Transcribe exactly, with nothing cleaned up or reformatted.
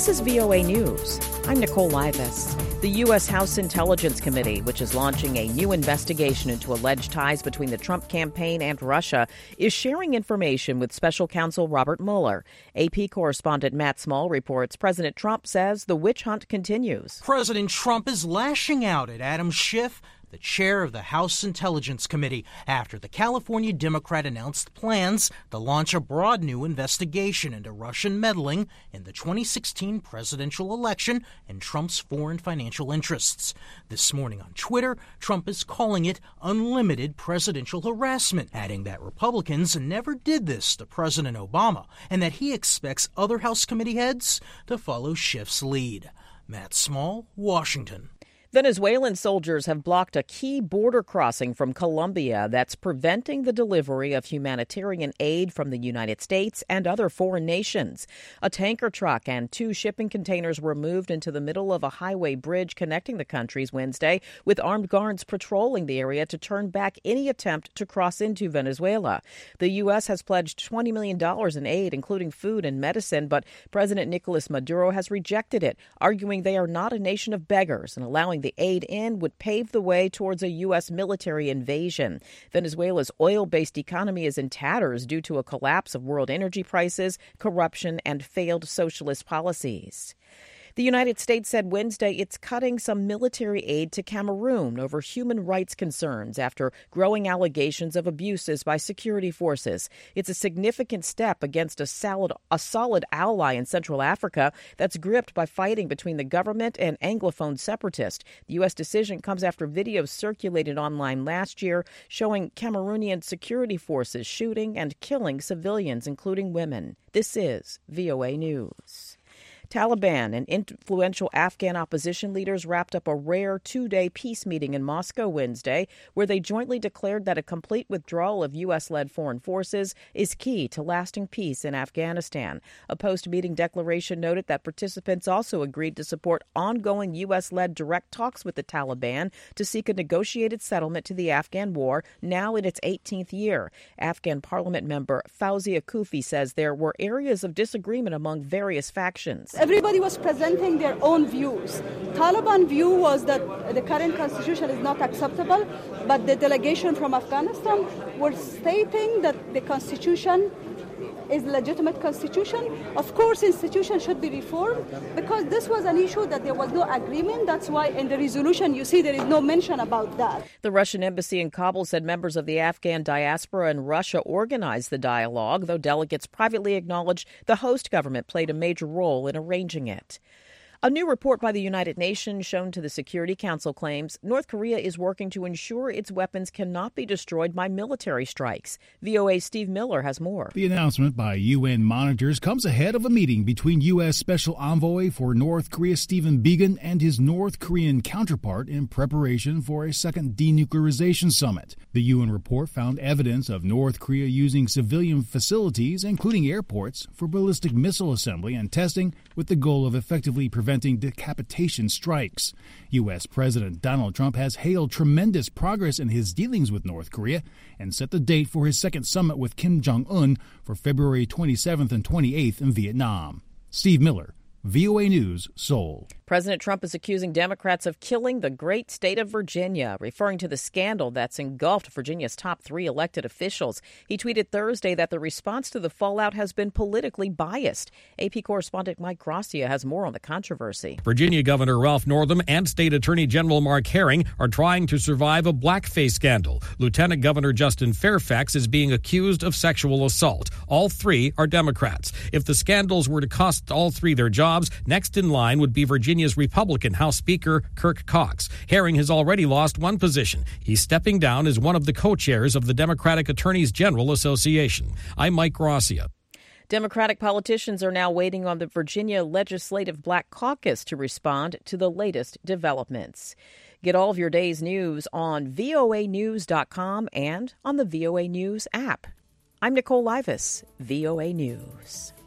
is V O A News. I'm Nicole Livas. The U S. House Intelligence Committee, which is launching a new investigation into alleged ties between the Trump campaign and Russia, is sharing information with Special Counsel Robert Mueller. A P correspondent Matt Small reports President Trump says the witch hunt continues. President Trump is lashing out at Adam Schiff, the chair of the House Intelligence Committee, after the California Democrat announced plans to launch a broad new investigation into Russian meddling in the twenty sixteen presidential election and Trump's foreign financial interests. This morning on Twitter, Trump is calling it unlimited presidential harassment, adding that Republicans never did this to President Obama and that he expects other House committee heads to follow Schiff's lead. Matt Small, Washington. Venezuelan soldiers have blocked a key border crossing from Colombia that's preventing the delivery of humanitarian aid from the United States and other foreign nations. A tanker truck and two shipping containers were moved into the middle of a highway bridge connecting the countries Wednesday, with armed guards patrolling the area to turn back any attempt to cross into Venezuela. The U S has pledged twenty million dollars in aid, including food and medicine, but President Nicolas Maduro has rejected it, arguing they are not a nation of beggars and allowing the aid in would pave the way towards a U S military invasion. Venezuela's oil-based economy is in tatters due to a collapse of world energy prices, corruption, and failed socialist policies. The United States said Wednesday it's cutting some military aid to Cameroon over human rights concerns after growing allegations of abuses by security forces. It's a significant step against a solid, a solid ally in Central Africa that's gripped by fighting between the government and Anglophone separatists. The U S decision comes after videos circulated online last year showing Cameroonian security forces shooting and killing civilians, including women. This is V O A News. Taliban and influential Afghan opposition leaders wrapped up a rare two-day peace meeting in Moscow Wednesday, where they jointly declared that a complete withdrawal of U S-led foreign forces is key to lasting peace in Afghanistan. A post-meeting declaration noted that participants also agreed to support ongoing U S-led direct talks with the Taliban to seek a negotiated settlement to the Afghan war, now in its eighteenth year. Afghan parliament member Fawzia Kufi says there were areas of disagreement among various factions. Everybody was presenting their own views. Taliban view was that the current constitution is not acceptable, but the delegation from Afghanistan were stating that the constitution is legitimate constitution. Of course, institution should be reformed because this was an issue that there was no agreement. That's why in the resolution you see there is no mention about that. The Russian embassy in Kabul said members of the Afghan diaspora in Russia organized the dialogue, though delegates privately acknowledged the host government played a major role in arranging it. A new report by the United Nations shown to the Security Council claims North Korea is working to ensure its weapons cannot be destroyed by military strikes. V O A's Steve Miller has more. The announcement by U N monitors comes ahead of a meeting between U S. Special Envoy for North Korea Stephen Biegun and his North Korean counterpart in preparation for a second denuclearization summit. The U N report found evidence of North Korea using civilian facilities, including airports, for ballistic missile assembly and testing with the goal of effectively preventing preventing decapitation strikes. U S. President Donald Trump has hailed tremendous progress in his dealings with North Korea and set the date for his second summit with Kim Jong-un for February twenty-seventh and twenty-eighth in Vietnam. Steve Miller, V O A News, Seoul. President Trump is accusing Democrats of killing the great state of Virginia, referring to the scandal that's engulfed Virginia's top three elected officials. He tweeted Thursday that the response to the fallout has been politically biased. A P correspondent Mike Gracia has more on the controversy. Virginia Governor Ralph Northam and State Attorney General Mark Herring are trying to survive a blackface scandal. Lieutenant Governor Justin Fairfax is being accused of sexual assault. All three are Democrats. If the scandals were to cost all three their jobs, next in line would be Virginia Republican House Speaker Kirk Cox. Herring has already lost one position. He's stepping down as one of the co-chairs of the Democratic Attorneys General Association. I'm Mike Gracia. Democratic politicians are now waiting on the Virginia Legislative Black Caucus to respond to the latest developments. Get all of your day's news on V O A news dot com and on the V O A News app. I'm Nicole Livas, V O A News.